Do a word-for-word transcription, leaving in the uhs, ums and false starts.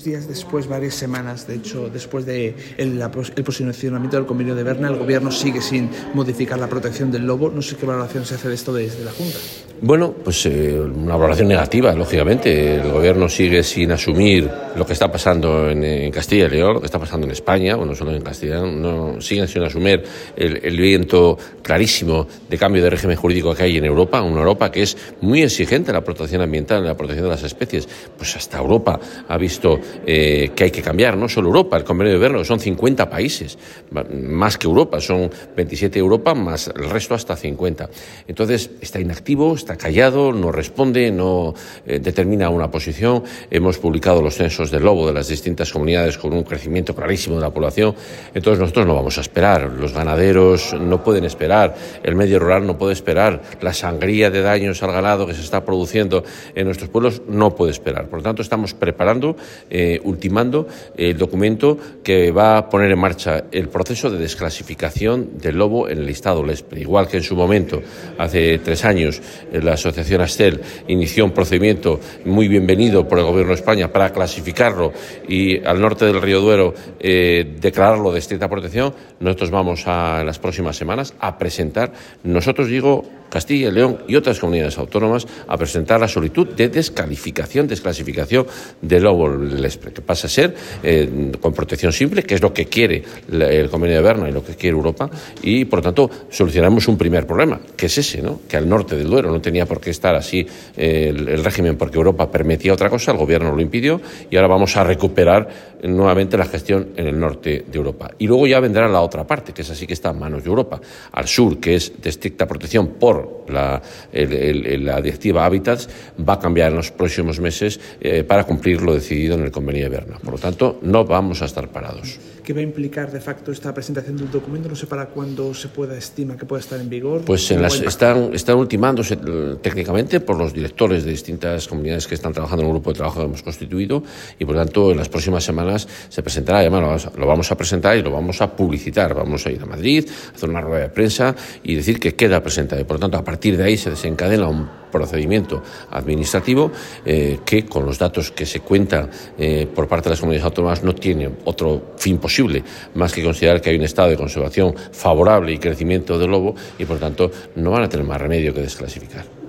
Días después, varias semanas, de hecho, después del de el, el posicionamiento del convenio de Berna, el Gobierno sigue sin modificar la protección del lobo. No sé qué valoración se hace de esto desde la Junta. Bueno, pues eh, una valoración negativa, lógicamente. El Gobierno sigue sin asumir lo que está pasando en, en Castilla y León, lo que está pasando en España, bueno, no solo en Castilla, no, siguen sin asumir el, el viento clarísimo de cambio de régimen jurídico que hay en Europa, una Europa que es muy exigente en la protección ambiental, en la protección de las especies. Pues hasta Europa ha visto Eh, que hay que cambiar, no solo Europa, el convenio de Berna son cincuenta países, más que Europa, son veintisiete Europa más el resto hasta cincuenta. Entonces está inactivo, está callado, no responde, no eh, determina una posición. Hemos publicado los censos del lobo de las distintas comunidades con un crecimiento clarísimo de la población. Entonces nosotros no vamos a esperar, los ganaderos no pueden esperar, el medio rural no puede esperar, la sangría de daños al ganado que se está produciendo en nuestros pueblos no puede esperar. Por lo tanto, estamos preparando eh, Eh, ultimando el documento que va a poner en marcha el proceso de desclasificación del lobo en el listado LESPRE. Igual que en su momento, hace tres años, la asociación Astel inició un procedimiento muy bienvenido por el Gobierno de España para clasificarlo y al norte del Río Duero eh, declararlo de estricta protección. Nosotros vamos a, en las próximas semanas a presentar, nosotros digo Castilla y León y otras comunidades autónomas, a presentar la solicitud de descalificación, desclasificación del lobo LESPRE, que pasa a ser eh, con protección simple, que es lo que quiere el convenio de Berna y lo que quiere Europa, y por lo tanto solucionamos un primer problema, que es ese, ¿no? Que al norte del Duero no tenía por qué estar así eh, el, el régimen porque Europa permitía otra cosa, el Gobierno lo impidió, y ahora vamos a recuperar nuevamente la gestión en el norte de Europa. Y luego ya vendrá la otra parte, que es así que está en manos de Europa, al sur, que es de estricta protección por La, el, el, la directiva Hábitats, va a cambiar en los próximos meses eh, para cumplir lo decidido en el convenio de Berna. Por lo tanto, no vamos a estar parados. ¿Qué va a implicar de facto esta presentación del documento? No sé para cuándo se pueda estima que pueda estar en vigor. Pues en las, están, están ultimándose técnicamente por los directores de distintas comunidades que están trabajando en un grupo de trabajo que hemos constituido, y por lo tanto en las próximas semanas se presentará. Además lo vamos, a, lo vamos a presentar y lo vamos a publicitar. Vamos a ir a Madrid, a hacer una rueda de prensa y decir que queda presentado. Y por lo tanto, a partir de ahí se desencadena un procedimiento administrativo eh, que, con los datos que se cuentan eh, por parte de las comunidades autónomas, no tiene otro fin posible más que considerar que hay un estado de conservación favorable y crecimiento del lobo, y por tanto no van a tener más remedio que desclasificar.